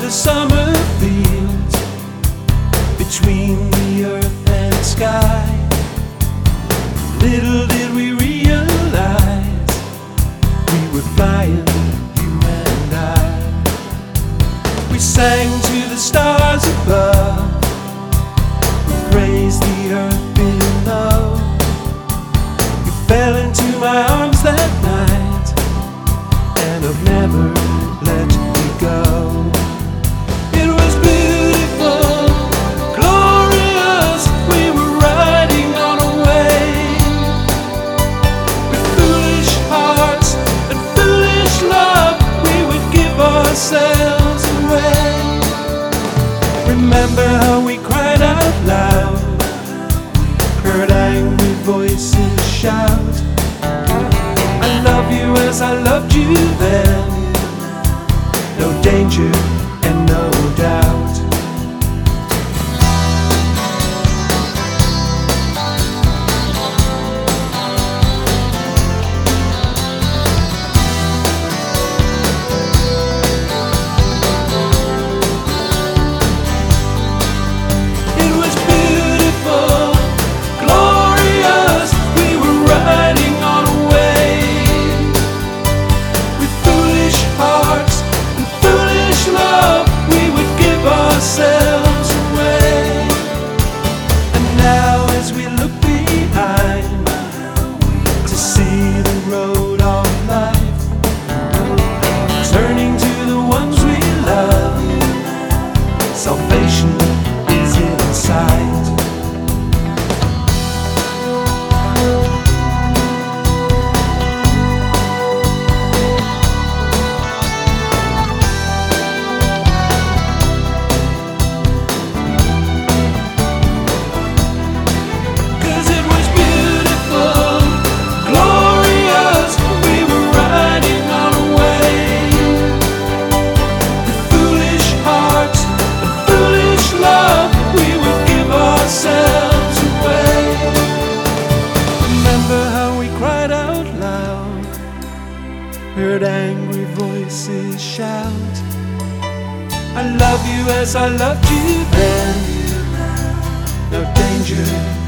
the summer fields, between the earth and sky. Little did we realize we were flying, you and I. We sang to the stars above, we praised the earth below. You fell into my arms that night, and I've never let you go. It was beautiful, glorious. We were riding on a wave with foolish hearts and foolish love. We would give ourselves away. Remember how we cried out loud, heard angry voices shout, I love you as I loved you then. No danger and no doubt. It was beautiful, glorious. We were riding on a wave with foolish hearts and foolish love. We would give ourselves away. And now as we look behind to see the road of life, turning to the ones we love, salvation is in sight. Cause it was beautiful, glorious. We were riding on a wave with foolish hearts and foolish love. We would give ourselves away. Remember how we cried out loud, heard angry voices shout, I love you as I loved you then. No danger